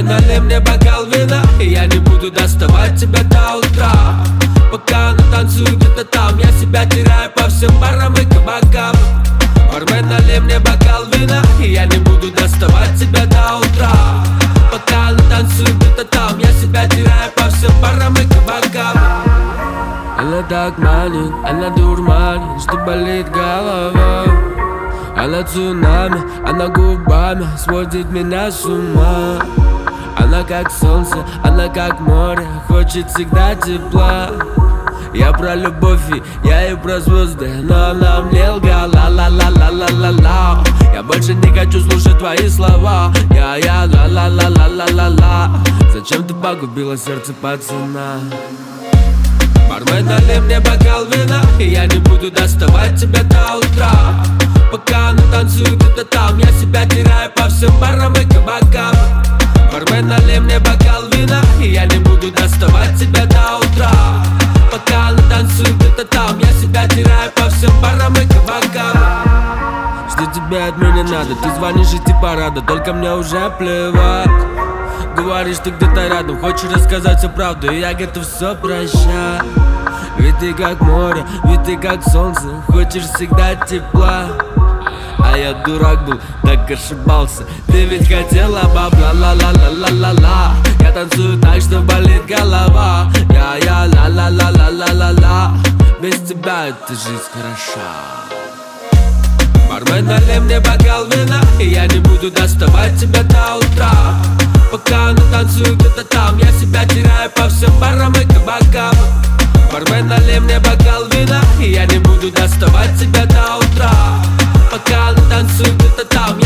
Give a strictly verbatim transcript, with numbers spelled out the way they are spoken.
Бармен, налей мне бокал вина, и я не буду доставать тебя до утра. Пока она танцует где-то там, я себя теряю по всем барам и кабакам. Бармен, налей мне бокал вина, и я не буду доставать тебя до утра. Пока она танцует где-то там, я себя теряю по всем барам и кабакам. Она так манит, она дурманит, что болит голова. Она цунами, она губами сводит меня с ума. Она как солнце, она как море, хочет всегда тепла. Я про любовь и я и про звезды, но она мне лгала, ла-ла-ла-ла-ла-ла-ла. Я больше не хочу слушать твои слова, я-я, ла-ла-ла-ла-ла-ла-ла. Зачем ты погубила сердце пацана? Бармен, налей мне бокал вина, и я не буду доставать тебя до утра. Пока она танцует где-то там, я себя теряю по всем барам и кабакам. Бармен, налей мне бокал вина, и я не буду доставать тебя до утра. Пока она танцует где-то там, я себя теряю по всем барам и кабакам. Что тебе от меня надо? Ты звонишь и типа рада, только мне уже плевать. Говоришь, ты где-то рядом, хочешь рассказать всю правду, и я готов все прощать. Ведь ты как море, ведь ты как солнце, хочешь всегда тепла. А я дурак был, так ошибался. Ты ведь хотела бабла, ла-ла-ла-ла-ла-ла. Я танцую так, что болит голова. Я-я, ла-ла-ла-ла-ла-ла-ла. Без тебя эта жизнь хороша. Бармен, налей мне бокал вина, и я не буду доставать тебя до утра. Пока она танцует где-то там, я себя теряю по всем барам и кабакам. Бармен, налей мне бокал вина, и я не буду доставать тебя до утра. Пока она танцует где-то там,